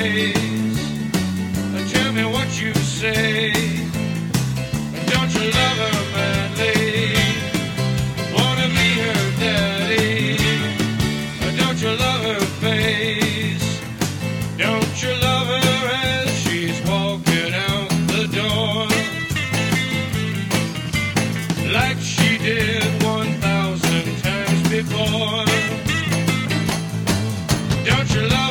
face. Tell me what you say. Don't you love her madly? Wanna be her daddy? Don't you love her face? Don't you love her as she's walking out the door? Like she did 1,000 times before. Don't you love